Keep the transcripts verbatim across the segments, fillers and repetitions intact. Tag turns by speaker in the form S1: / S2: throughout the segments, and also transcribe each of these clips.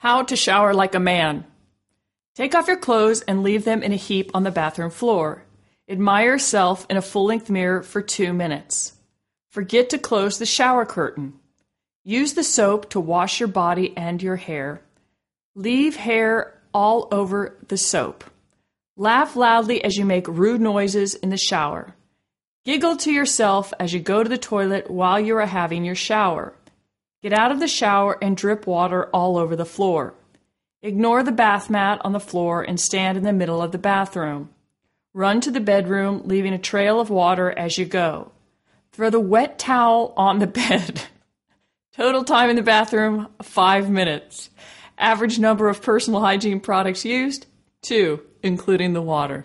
S1: How to shower like a man. Take off your clothes and leave them in a heap on the bathroom floor. Admire yourself in a full-length mirror for two minutes. Forget to close the shower curtain. Use the soap to wash your body and your hair. Leave hair all over the soap. Laugh loudly as you make rude noises in the shower. Giggle to yourself as you go to the toilet while you are having your shower. Get out of the shower and drip water all over the floor. Ignore the bath mat on the floor and stand in the middle of the bathroom. Run to the bedroom, leaving a trail of water as you go. Throw the wet towel on the bed. Total time in the bathroom, five minutes. Average number of personal hygiene products used, two, including the water.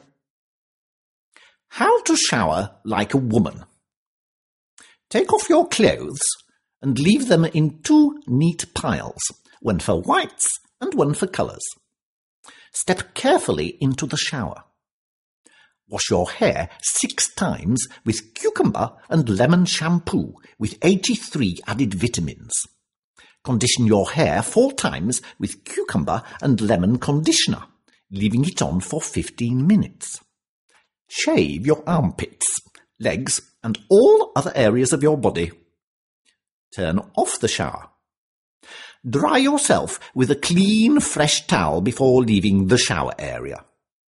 S2: How to shower like a woman. Take off your clothes and leave them in two neat piles, one for whites and one for colours. Step carefully into the shower. Wash your hair six times with cucumber and lemon shampoo with eighty-three added vitamins. Condition your hair four times with cucumber and lemon conditioner, leaving it on for fifteen minutes. Shave your armpits, legs, and all other areas of your body. Turn off the shower. Dry yourself with a clean, fresh towel before leaving the shower area.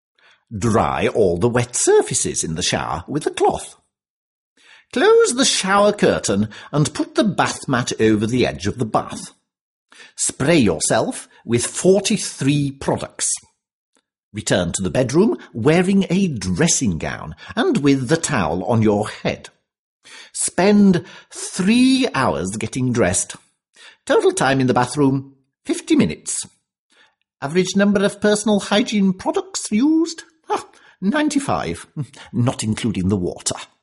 S2: Dry all the wet surfaces in the shower with a cloth. Close the shower curtain and put the bath mat over the edge of the bath. Spray yourself with forty-three products. Return to the bedroom wearing a dressing gown and with the towel on your head. Spend three hours getting dressed. Total time in the bathroom, fifty minutes. Average number of personal hygiene products used? Ah, ninety-five, not including the water.